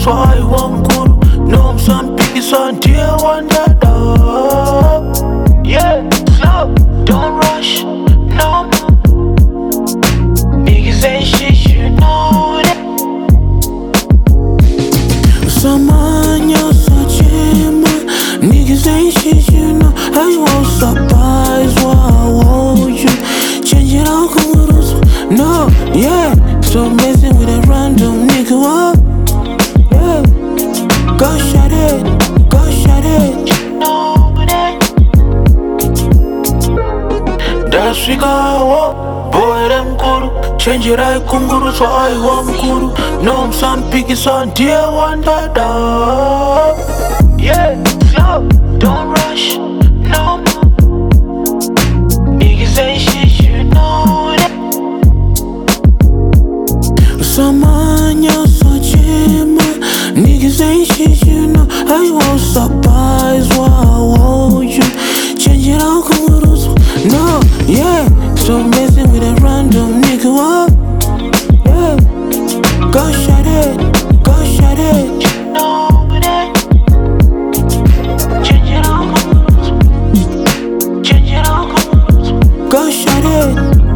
swai wankuru nomsampikisa ndiye wandada. Yeah, slow, don't rush, no more. Niggas ain't shit, you know that. Samanya Sajima, niggas ain't shit, you know. I won't surprise, why won't you change it out? No, yeah, so messing with a random nigga, what? Yeah, go shut it, you know that. That's we go, boy, them guru. Change it right, kunguru, so I want guru. No, some piggy son, dear one dada. Yeah, slow, don't rush, no more. Niggas ain't shit, you know that. Samanya Sajima, niggas ain't shit, you know. I won't surprise, why won't you change it out, kungurus? No, yeah, so messing with a random nigga, what? Yeah, go shut it, you know that. Change it out, kungurus. Change it out, kungurus. Go shut it,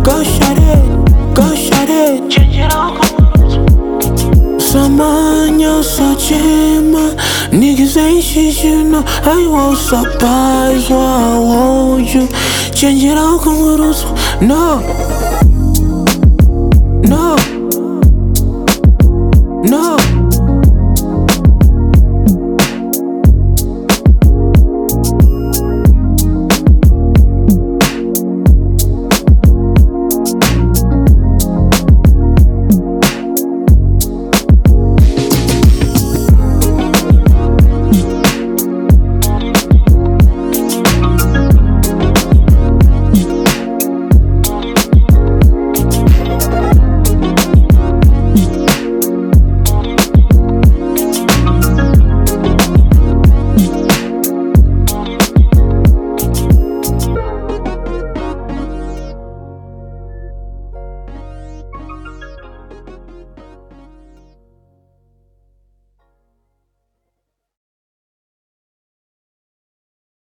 change it out, kungurus. Samanya Sajima, niggas ain't shit, you know. I won't surprise, why won't you change it out, kungurus? No, no.